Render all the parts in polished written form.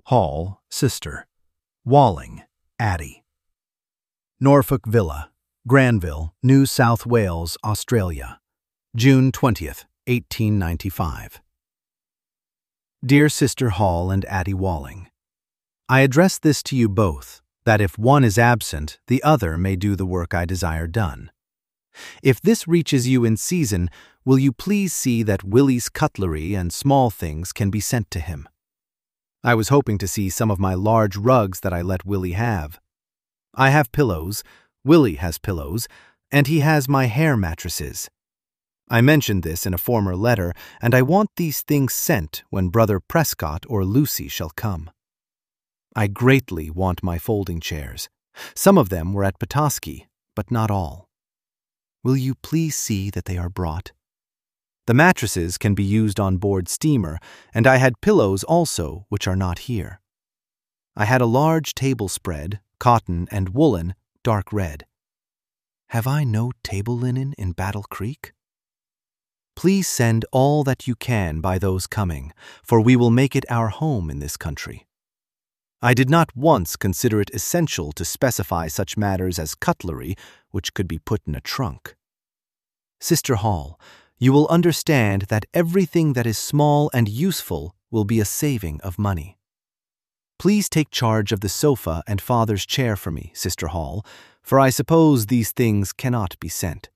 Hall, sister. Walling, Addie. Norfolk Villa, Granville, New South Wales, Australia, June 20th, 1895. Dear Sister Hall and Addie Walling, I address this to you both, that if one is absent, the other may do the work I desire done. If this reaches you in season, will you please see that Willie's cutlery and small things can be sent to him? I was hoping to see some of my large rugs that I let Willie have. I have pillows, Willie has pillows, and he has my hair mattresses. I mentioned this in a former letter, and I want these things sent when Brother Prescott or Lucy shall come. I greatly want my folding chairs. Some of them were at Petoskey, but not all. Will you please see that they are brought? The mattresses can be used on board steamer, and I had pillows also which are not here. I had a large table spread, cotton and woolen, dark red. Have I no table linen in Battle Creek? Please send all that you can by those coming, for we will make it our home in this country. I did not once consider it essential to specify such matters as cutlery, which could be put in a trunk. Sister Hall, you will understand that everything that is small and useful will be a saving of money. Please take charge of the sofa and Father's chair for me, Sister Hall, for I suppose these things cannot be sent.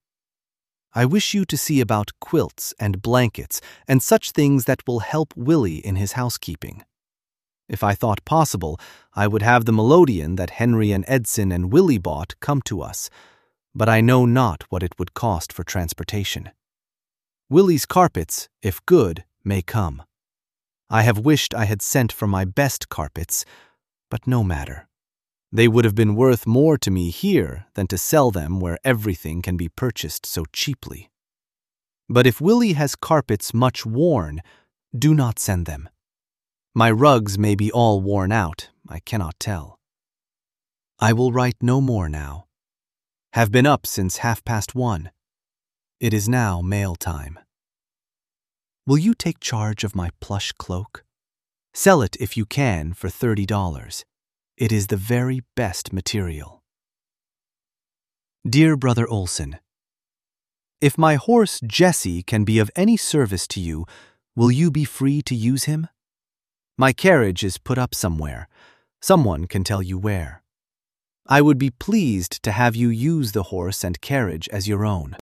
I wish you to see about quilts and blankets and such things that will help Willie in his housekeeping. If I thought possible, I would have the melodeon that Henry and Edson and Willie bought come to us, but I know not what it would cost for transportation. Willie's carpets, if good, may come. I have wished I had sent for my best carpets, but no matter. They would have been worth more to me here than to sell them where everything can be purchased so cheaply. But if Willie has carpets much worn, do not send them. My rugs may be all worn out, I cannot tell. I will write no more now. Have been up since 1:30. It is now mail time. Will you take charge of my plush cloak? Sell it if you can for $30. It is the very best material. Dear Brother Olson, if my horse Jesse can be of any service to you, will you be free to use him? My carriage is put up somewhere. Someone can tell you where. I would be pleased to have you use the horse and carriage as your own.